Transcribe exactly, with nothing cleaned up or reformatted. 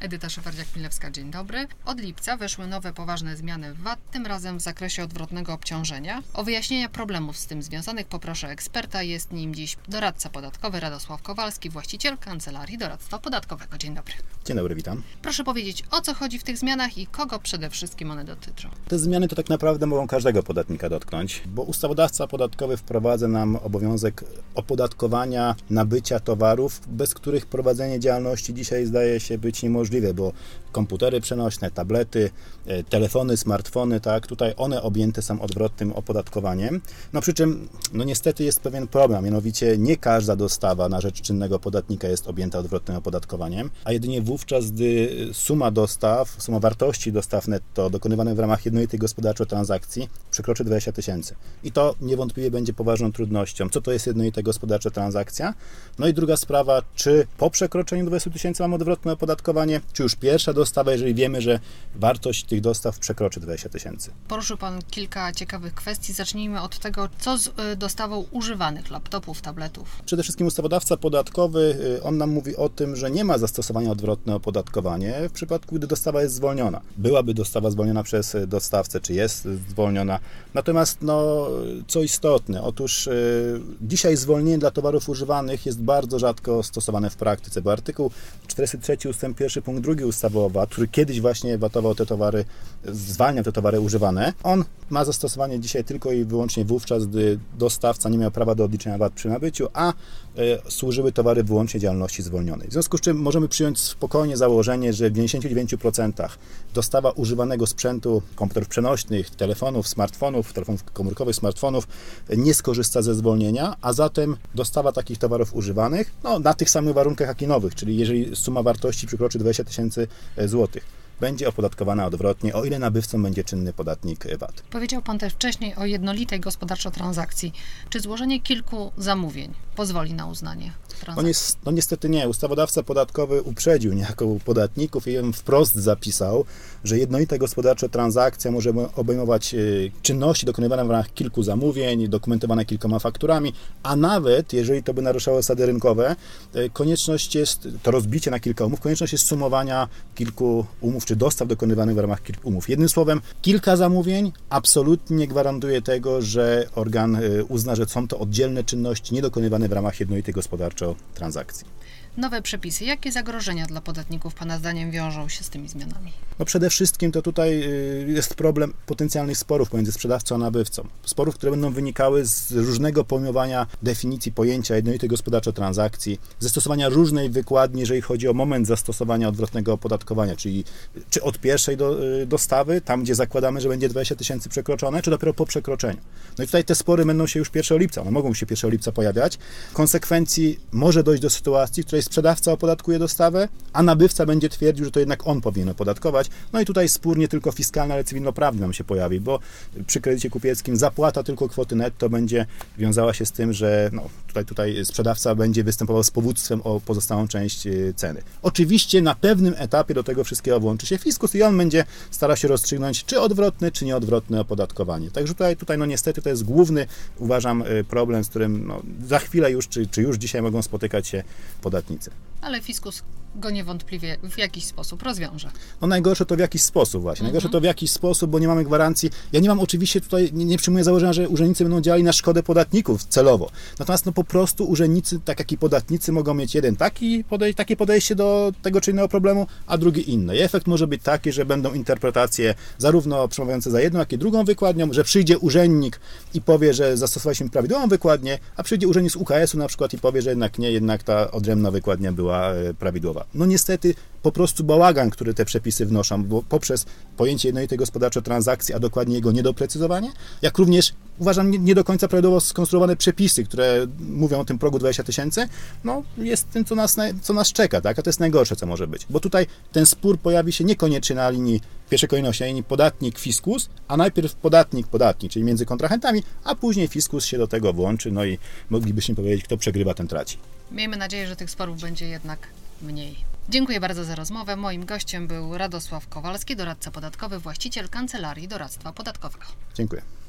Edyta Szeferdziak-Milewska, dzień dobry. Od lipca weszły nowe poważne zmiany w V A T, tym razem w zakresie odwrotnego obciążenia. O wyjaśnienia problemów z tym związanych poproszę eksperta. Jest nim dziś doradca podatkowy Radosław Kowalski, właściciel Kancelarii Doradztwa Podatkowego. Dzień dobry. Dzień dobry, witam. Proszę powiedzieć, o co chodzi w tych zmianach i kogo przede wszystkim one dotyczą? Te zmiany to tak naprawdę mogą każdego podatnika dotknąć, bo ustawodawca podatkowy wprowadza nam obowiązek opodatkowania nabycia towarów, bez których prowadzenie działalności dzisiaj zdaje się być niemożliwe, bo komputery przenośne, tablety, telefony, smartfony, tak, tutaj one objęte są odwrotnym opodatkowaniem. No przy czym, no niestety jest pewien problem, mianowicie nie każda dostawa na rzecz czynnego podatnika jest objęta odwrotnym opodatkowaniem, a jedynie wówczas, gdy suma dostaw, suma wartości dostaw netto dokonywanych w ramach jednolitej gospodarczej transakcji przekroczy dwadzieścia tysięcy. I to niewątpliwie będzie poważną trudnością. Co to jest jednolita gospodarcza transakcja? No i druga sprawa, czy po przekroczeniu dwudziestu tysięcy mamy odwrotne opodatkowanie, czy już pierwsza dostawa, jeżeli wiemy, że wartość tych dostaw przekroczy dwadzieścia tysięcy. Poruszył Pan kilka ciekawych kwestii. Zacznijmy od tego, co z dostawą używanych laptopów, tabletów. Przede wszystkim ustawodawca podatkowy, on nam mówi o tym, że nie ma zastosowania odwrotne opodatkowanie w przypadku, gdy dostawa jest zwolniona. Byłaby dostawa zwolniona przez dostawcę, czy jest zwolniona. Natomiast, no, co istotne, otóż y, dzisiaj zwolnienie dla towarów używanych jest bardzo rzadko stosowane w praktyce, bo artykuł czterdziesty trzeci ustęp pierwszy punkt drugi ustawy o V A T, który kiedyś właśnie vatował te towary, zwalniał te towary używane, on ma zastosowanie dzisiaj tylko i wyłącznie wówczas, gdy dostawca nie miał prawa do odliczenia V A T przy nabyciu, a y, służyły towary wyłącznie działalności zwolnionej. W związku z czym możemy przyjąć spokojnie założenie, że w dziewięćdziesięciu dziewięciu procentach dostawa używanego sprzętu, komputerów przenośnych, telefonów, smartfonów, telefonów komórkowych, smartfonów nie skorzysta ze zwolnienia, a zatem dostawa takich towarów używanych no, na tych samych warunkach jak i nowych, czyli jeżeli suma wartości przekroczy dwadzieścia tysięcy złotych, będzie opodatkowana odwrotnie, o ile nabywcą będzie czynny podatnik V A T. Powiedział Pan też wcześniej o jednolitej gospodarczej transakcji. Czy złożenie kilku zamówień pozwoli na uznanie transakcji? No, ni- no niestety nie. Ustawodawca podatkowy uprzedził niejako podatników i wprost zapisał, że jednolita gospodarcza transakcja może obejmować czynności dokonywane w ramach kilku zamówień, dokumentowane kilkoma fakturami, a nawet, jeżeli to by naruszało zasady rynkowe, konieczność jest, to rozbicie na kilka umów, konieczność jest sumowania kilku umów, czy dostaw dokonywanych w ramach kilku umów. Jednym słowem, kilka zamówień absolutnie nie gwarantuje tego, że organ uzna, że są to oddzielne czynności niedokonywane w ramach jednolitej gospodarczo transakcji. Nowe przepisy. Jakie zagrożenia dla podatników Pana zdaniem wiążą się z tymi zmianami? No przede wszystkim to tutaj jest problem potencjalnych sporów pomiędzy sprzedawcą a nabywcą. Sporów, które będą wynikały z różnego pojmowania definicji pojęcia jednolitej gospodarczej transakcji, ze stosowania różnej wykładni, jeżeli chodzi o moment zastosowania odwrotnego opodatkowania, czyli czy od pierwszej do, dostawy, tam gdzie zakładamy, że będzie dwadzieścia tysięcy przekroczone, czy dopiero po przekroczeniu. No i tutaj te spory będą się już pierwszego lipca, one mogą się pierwszego lipca pojawiać. W konsekwencji może dojść do sytuacji, w której sprzedawca opodatkuje dostawę, a nabywca będzie twierdził, że to jednak on powinien opodatkować. No i tutaj spór nie tylko fiskalny, ale cywilnoprawny nam się pojawi, bo przy kredycie kupieckim zapłata tylko kwoty netto będzie wiązała się z tym, że no, tutaj, tutaj sprzedawca będzie występował z powództwem o pozostałą część ceny. Oczywiście na pewnym etapie do tego wszystkiego włączy się fiskus i on będzie starał się rozstrzygnąć, czy odwrotne, czy nieodwrotne opodatkowanie. Także tutaj, tutaj no niestety to jest główny, uważam, problem, z którym no, za chwilę już, czy, czy już dzisiaj mogą spotykać się podatnicy. Ale fiskus go niewątpliwie w jakiś sposób rozwiąże. No najgorsze to w jakiś sposób właśnie. Mhm. Najgorsze to w jakiś sposób, bo nie mamy gwarancji. Ja nie mam oczywiście tutaj, nie, nie przyjmuję założenia, że urzędnicy będą działali na szkodę podatników celowo. Natomiast no po prostu urzędnicy, tak jak i podatnicy, mogą mieć jeden taki podej- takie podejście do tego czy innego problemu, a drugi inne. I efekt może być taki, że będą interpretacje zarówno przemawiające za jedną, jak i drugą wykładnią, że przyjdzie urzędnik i powie, że zastosowaliśmy prawidłową wykładnię, a przyjdzie urzędnik z U K S-u na przykład i powie, że jednak nie, jednak ta odrębna wykładnia była prawidłowa. No niestety po prostu bałagan, który te przepisy wnoszą, bo poprzez pojęcie jednolitej gospodarczej transakcji, a dokładnie jego niedoprecyzowanie, jak również uważam nie, nie do końca prawidłowo skonstruowane przepisy, które mówią o tym progu dwadzieścia tysięcy, no jest tym, co nas, co nas czeka, tak? A to jest najgorsze, co może być. Bo tutaj ten spór pojawi się niekoniecznie na linii pierwszej kolejności, na linii podatnik, fiskus, a najpierw podatnik, podatnik, czyli między kontrahentami, a później fiskus się do tego włączy, no i moglibyśmy powiedzieć, kto przegrywa, ten traci. Miejmy nadzieję, że tych sporów będzie jednak mniej. Dziękuję bardzo za rozmowę. Moim gościem był Radosław Kowalski, doradca podatkowy, właściciel Kancelarii Doradztwa Podatkowego. Dziękuję.